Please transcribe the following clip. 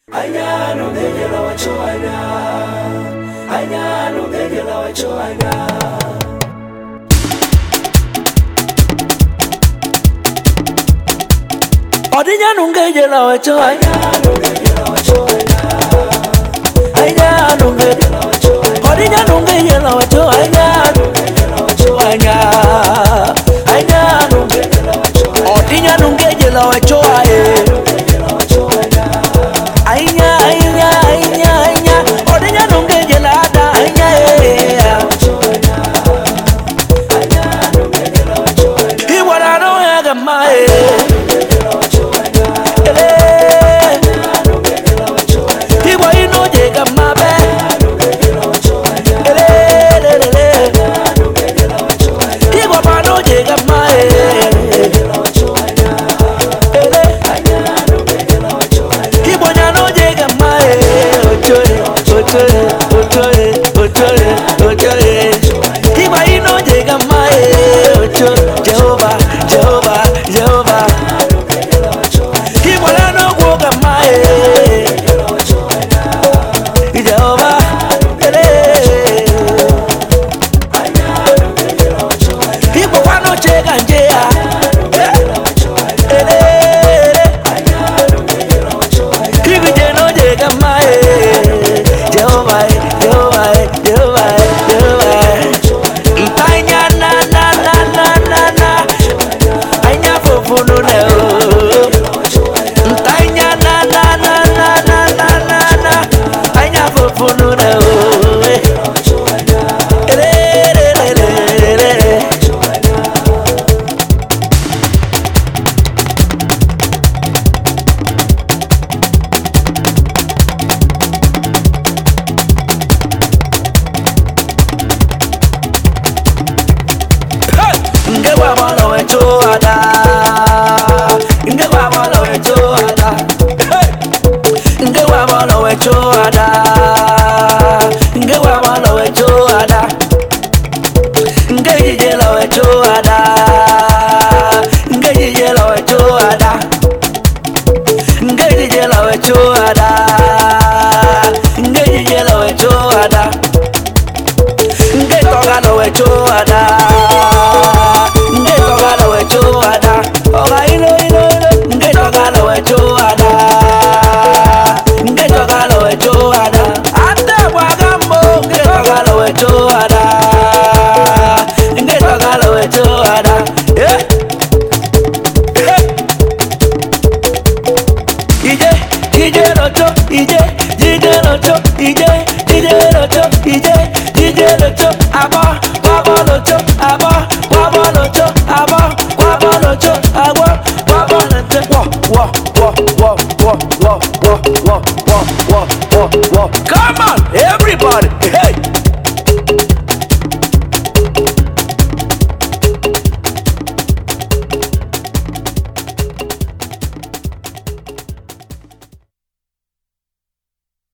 Anya no ngejela wacho anya no ngejela wacho Odinya no ngejela wacho anya no ngejela wacho anya no ngejela wacho Odinya no ngejela wacho anya no ngejela wacho anya no ngejela wacho Odinya no ngejela wacho Come on, everybody, hey!